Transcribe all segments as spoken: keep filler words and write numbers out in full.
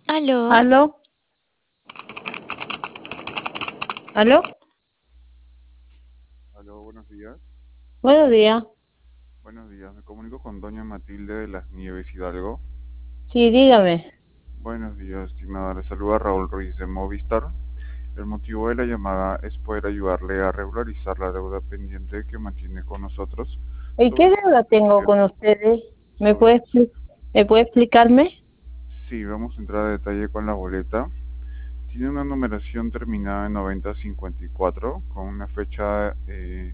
Aló, ¿Aló? ¿Aló? Aló, buenos días. Buenos días. Buenos días, me comunico con doña Matilde de las Nieves Hidalgo. Sí, dígame. Buenos días, estimada. Le saluda Raúl Ruiz de Movistar. El motivo de la llamada es poder ayudarle a regularizar la deuda pendiente que mantiene con nosotros ¿Y qué sobre su deuda tengo servicio. con ustedes? ¿Me Sobre puede, su... expli- ¿Me puede explicarme? Sí, vamos a entrar a detalle con la boleta. Tiene una numeración terminada en noventa cincuenta y cuatro con una fecha eh,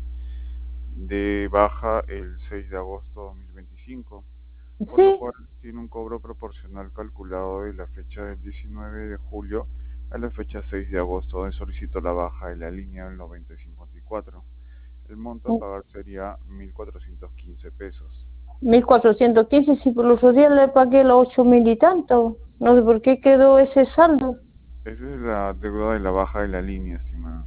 de baja el seis de agosto de dos mil veinticinco. Por lo Sí. cual tiene un cobro proporcional calculado de la fecha del diecinueve de julio a la fecha seis de agosto, donde solicitó la baja de la línea del noventa y cincuenta y cuatro. El monto a pagar sería mil cuatrocientos quince pesos. Mil cuatrocientos quince, si por los otros días le pagué los ocho mil y tanto. No sé por qué quedó ese saldo. Esa es la deuda de la baja de la línea, estimada.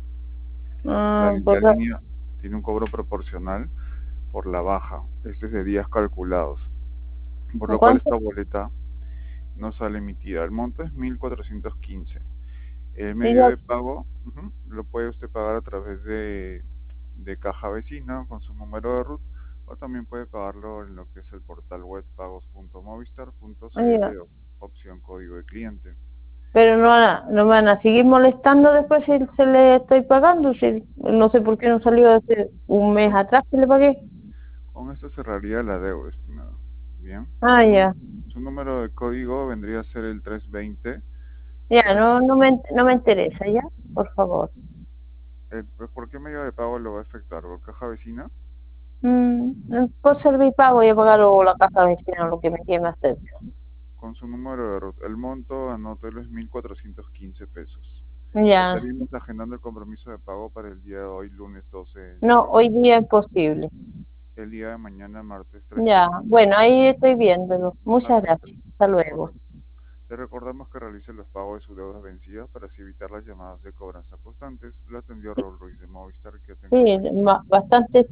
La, Ah, la por la- línea tiene un cobro proporcional por la baja. Este es de días calculados, por lo cual ¿Cuánto? esta boleta no sale emitida. El monto es mil cuatrocientos quince. El Y medio ya- de pago ujú, lo puede usted pagar a través de, de Caja Vecina con su número de RUT, o también puede pagarlo en lo que es el portal web pagos punto movistar punto ya. cl, opción código de cliente. Pero no, van a- no me van a seguir molestando después si se le estoy pagando. Si, no sé por qué no salió hace un mes Con, atrás que le pagué. con esto cerraría la deuda, estimado. Bien, Ah, su, ya. nu- su número de código vendría a ser el trescientos veinte. Ya, Tres- no, no me, no me interesa, ya, por favor. eh, pues, ¿por qué medio de pago lo va a efectuar? ¿Por Caja Vecina? Mm, por Servipago voy a pagar o la casa vecina, lo que me quede más cerca. Con su número de RUT. El monto, anótelo, es mil cuatrocientos quince pesos. Ya, Estaríamos agendando el compromiso de pago para el día de hoy, lunes doce de no, hoy agosto. día es posible. El día de mañana, martes trece Ya, sería bueno, ahí estoy viéndolo. Muchas martes gracias. trece. Hasta luego. Correcto. Le recordamos que realice los pagos de sus deudas vencidas para así evitar las llamadas de cobranza constantes. Lo atendió Raúl Ruiz de Movistar. Que tenga un Sí, buen día. ba- bastante